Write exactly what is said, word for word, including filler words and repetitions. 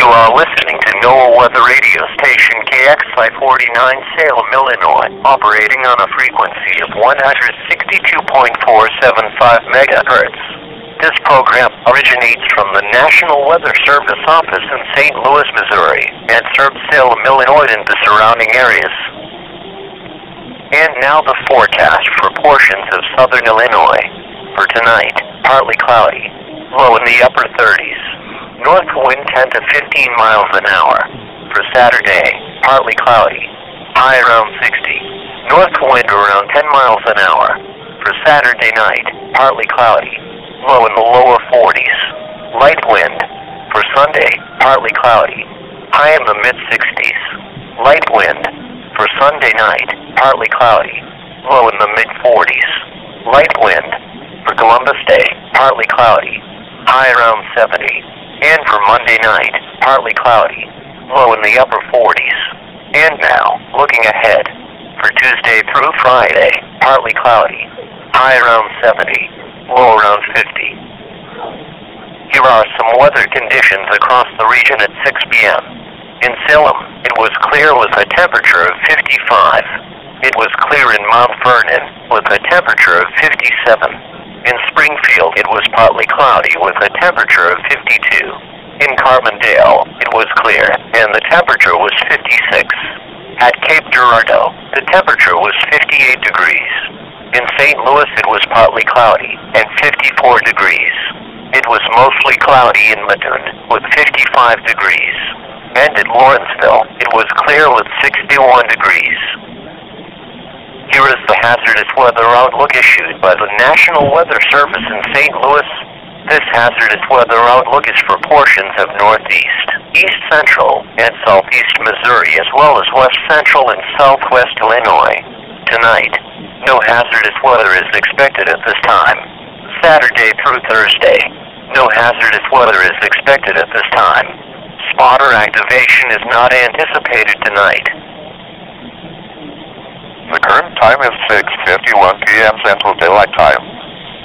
You are listening to NOAA Weather Radio Station K X I forty-nine Salem, Illinois, operating on a frequency of one sixty-two point four seven five megahertz. This program originates from the National Weather Service office in Saint Louis, Missouri, and serves Salem, Illinois and the surrounding areas. And now the forecast for portions of southern Illinois. For tonight, partly cloudy, low in the upper thirties. North wind ten to fifteen miles an hour. For Saturday, partly cloudy, high around sixty. North wind around ten miles an hour. For Saturday night, partly cloudy, low in the lower forties. Light wind. For Sunday, partly cloudy, high in the mid sixties. Light wind. For Sunday night, partly cloudy, low in the mid forties. Light wind. For Columbus Day, partly cloudy, high around seventy. And for Monday night, partly cloudy, low in the upper forties. And now, looking ahead, for Tuesday through Friday, partly cloudy, high around seventy, low around fifty. Here are some weather conditions across the region at six p.m. In Salem, it was clear with a temperature of fifty-five. It was clear in Mount Vernon with a temperature of fifty-seven. In Springfield, it was partly cloudy with a temperature of fifty-two. In Carbondale, it was clear, and the temperature was fifty-six. At Cape Girardeau, the temperature was fifty-eight degrees. In Saint Louis, it was partly cloudy and fifty-four degrees. It was mostly cloudy in Mattoon with fifty-five degrees. And at Lawrenceville, it was clear with sixty-one degrees. Here is the hazardous weather outlook issued by the National Weather Service in Saint Louis. This hazardous weather outlook is for portions of northeast, east central, and southeast Missouri, as well as west central and southwest Illinois. Tonight, no hazardous weather is expected at this time. Saturday through Thursday, no hazardous weather is expected at this time. Spotter activation is not anticipated tonight. The current time is six fifty-one p.m. Central Daylight Time.